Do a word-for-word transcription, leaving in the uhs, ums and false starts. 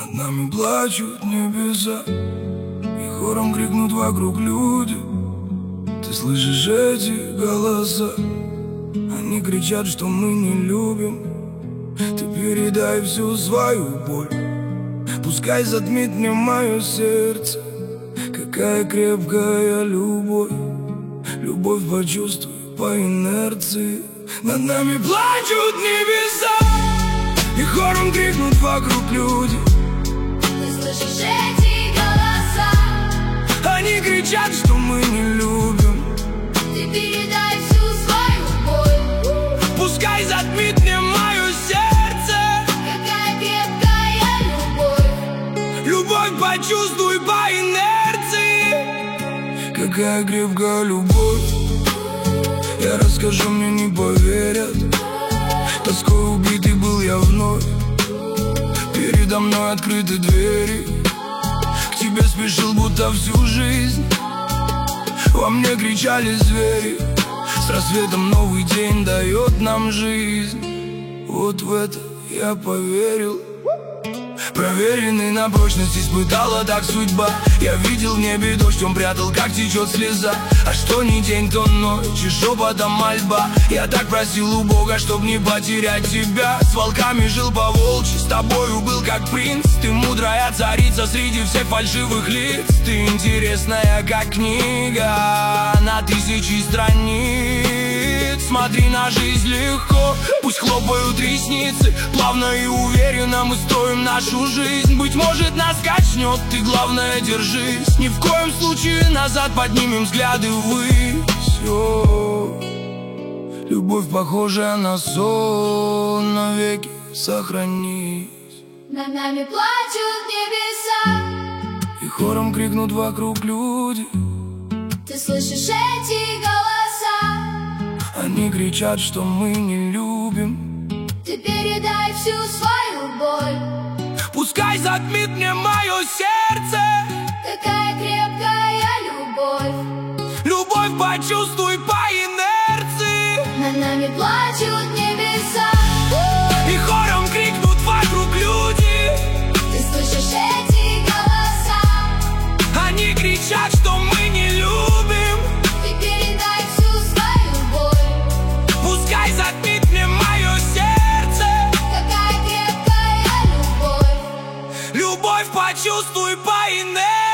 Над нами плачут небеса, и хором крикнут вокруг люди. Ты слышишь эти голоса? Они кричат, что мы не любим. Ты передай всю свою боль, пускай затмит мне мое сердце. Какая крепкая любовь, любовь почувствуй по инерции. Над нами плачут небеса, и хором крикнут вокруг люди. Ты слышишь эти голоса? Они кричат, что мы не любим. Ты передай всю свою боль, пускай затмит мне мое сердце. какая крепкая любовь, любовь почувствуй по инерции. Какая крепкая любовь, я расскажу, мне не поверят. Тоской убитый был я вновь, передо мной открыты двери. К тебе спешил, будто всю жизнь. Во мне кричали звери. С рассветом новый день дает нам жизнь. Вот в это я поверил. Проверенный на прочность, испытала так судьба. Я видел в небе дождь, он прятал, как течет слеза. А что ни день, то ночь, и шепотом мольба. Я так просил у Бога, чтоб не потерять тебя. С волками жил по-волчьи, с тобою был как принц. Ты мудрая царица среди всех фальшивых лиц. Ты интересная, как книга на тысячи страниц. Смотри на жизнь легко, пусть хлопают ресницы. Плавно и уверенно мы строим нашу жизнь. Быть может, нас качнет, ты главное держись. Ни в коем случае назад, поднимем взгляды ввысь. О, любовь, похожая на сон, навеки сохранись. над нами плачут небеса. И хором крикнут вокруг люди. Ты слышишь эти голоса? Они кричат, что мы не любим. Ты передай всю свою боль, пускай затмит мне мое сердце. какая крепкая любовь, любовь почувствуй по инерции. над нами плачут небеса. И хором крикнут вокруг люди. Ты слышишь эти голоса? Они кричат, что мы не любим. Ты передай всю свою боль, пускай затмит мне мое сердце. какая крепкая любовь, любовь почувствуй по инерции.